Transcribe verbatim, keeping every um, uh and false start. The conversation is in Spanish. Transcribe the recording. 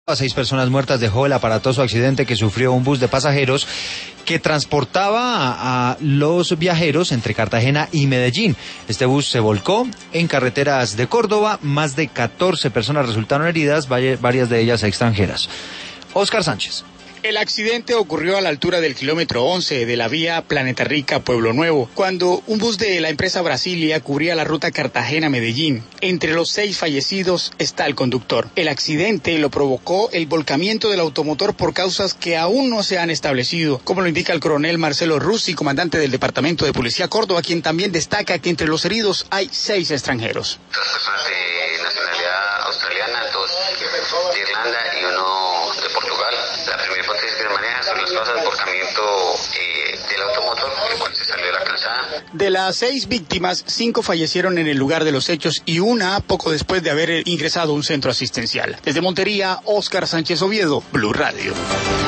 A seis personas muertas dejó el aparatoso accidente que sufrió un bus de pasajeros que transportaba a, a los viajeros entre Cartagena y Medellín. Este bus se volcó en carreteras de Córdoba. Más de catorce personas resultaron heridas, varias de ellas extranjeras. Oscar Sánchez. El accidente ocurrió a la altura del kilómetro once de la vía Planeta Rica Pueblo Nuevo, cuando un bus de la empresa Brasilia cubría la ruta Cartagena-Medellín. Entre los seis fallecidos está el conductor. El accidente lo provocó el volcamiento del automotor por causas que aún no se han establecido, como lo indica el coronel Marcelo Russi, comandante del Departamento de Policía Córdoba, quien también destaca que entre los heridos hay seis extranjeros. Dos personas de nacionalidad australiana, dos de Irlanda y uno de Portugal. La primera hipótesis que se maneja son las causas del volcamiento eh, del automotor, el cual se salió de la calzada. De las seis víctimas, cinco fallecieron en el lugar de los hechos y una poco después de haber ingresado a un centro asistencial. Desde Montería, Oscar Sánchez Oviedo, Blue Radio.